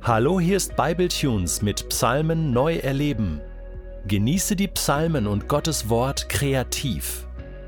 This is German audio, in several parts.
Hallo, hier ist Bibletunes mit Psalmen neu erleben. Genieße die Psalmen und Gottes Wort kreativ.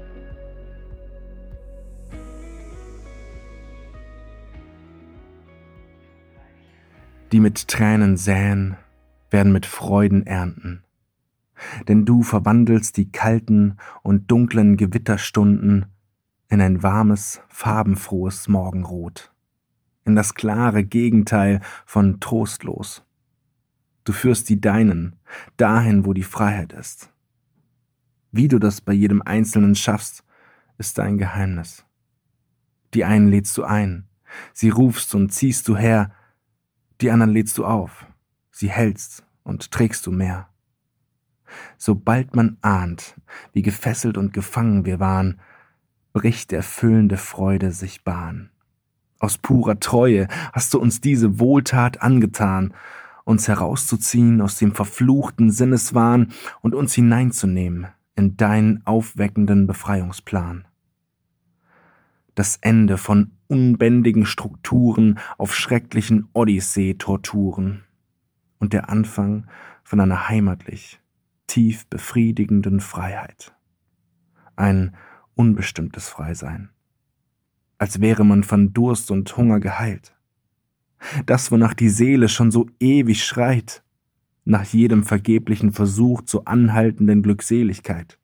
Die mit Tränen säen, werden mit Freuden ernten. Denn du verwandelst die kalten und dunklen Gewitterstunden in ein warmes, farbenfrohes Morgenrot, in das klare Gegenteil von trostlos. Du führst die Deinen dahin, wo die Freiheit ist. Wie du das bei jedem Einzelnen schaffst, ist dein Geheimnis. Die einen lädst du ein, sie rufst und ziehst du her, die anderen lädst du auf, sie hältst und trägst du mehr. Sobald man ahnt, wie gefesselt und gefangen wir waren, bricht erfüllende Freude sich Bahn. Aus purer Treue hast du uns diese Wohltat angetan, uns herauszuziehen aus dem verfluchten Sinneswahn und uns hineinzunehmen in deinen aufweckenden Befreiungsplan. Das Ende von unbändigen Strukturen auf schrecklichen Odyssee-Torturen und der Anfang von einer heimatlich, tief befriedigenden Freiheit. Ein unbestimmtes Freisein. Als wäre man von Durst und Hunger geheilt. Das, wonach die Seele schon so ewig schreit, nach jedem vergeblichen Versuch zur anhaltenden Glückseligkeit.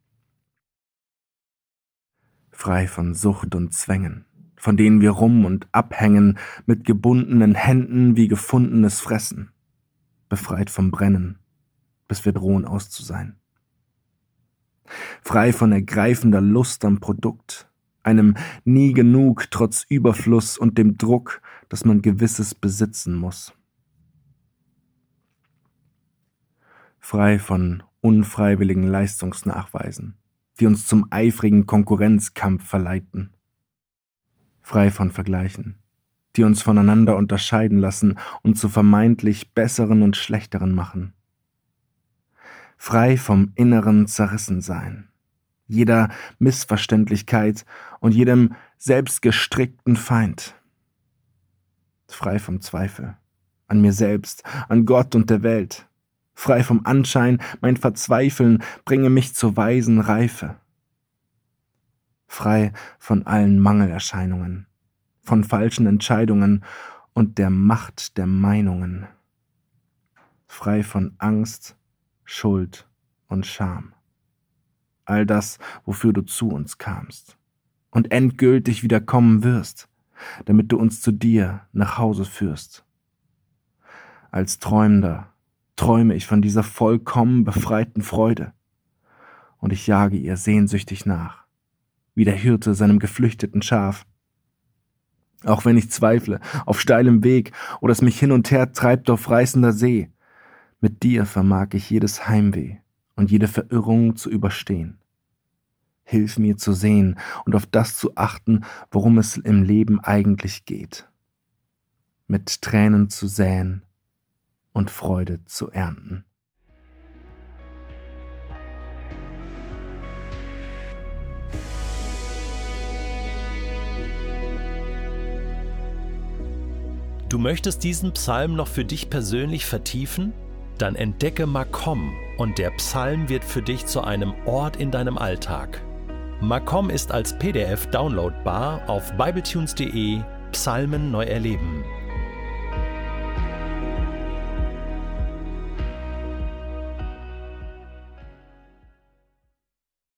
Frei von Sucht und Zwängen, von denen wir rum und abhängen, mit gebundenen Händen wie gefundenes Fressen. Befreit vom Brennen, bis wir drohen auszusein. Frei von ergreifender Lust am Produkt, einem nie genug trotz Überfluss und dem Druck, dass man Gewisses besitzen muss. Frei von unfreiwilligen Leistungsnachweisen, die uns zum eifrigen Konkurrenzkampf verleiten. Frei von Vergleichen, die uns voneinander unterscheiden lassen und zu vermeintlich Besseren und Schlechteren machen. Frei vom inneren Zerrissensein, jeder Missverständlichkeit und jedem selbstgestrickten Feind. Frei vom Zweifel an mir selbst, an Gott und der Welt. Frei vom Anschein, mein Verzweifeln bringe mich zur weisen Reife. Frei von allen Mangelerscheinungen, von falschen Entscheidungen und der Macht der Meinungen. Frei von Angst, Schuld und Scham. All das, wofür du zu uns kamst und endgültig wieder kommen wirst, damit du uns zu dir nach Hause führst. Als Träumender träume ich von dieser vollkommen befreiten Freude und ich jage ihr sehnsüchtig nach, wie der Hirte seinem geflüchteten Schaf. Auch wenn ich zweifle auf steilem Weg oder es mich hin und her treibt auf reißender See, mit dir vermag ich jedes Heimweh und jede Verirrung zu überstehen. Hilf mir zu sehen und auf das zu achten, worum es im Leben eigentlich geht. Mit Tränen zu säen und Freude zu ernten. Du möchtest diesen Psalm noch für dich persönlich vertiefen? Dann entdecke Makom und der Psalm wird für dich zu einem Ort in deinem Alltag. Makom ist als PDF downloadbar auf bibletunes.de Psalmen neu erleben.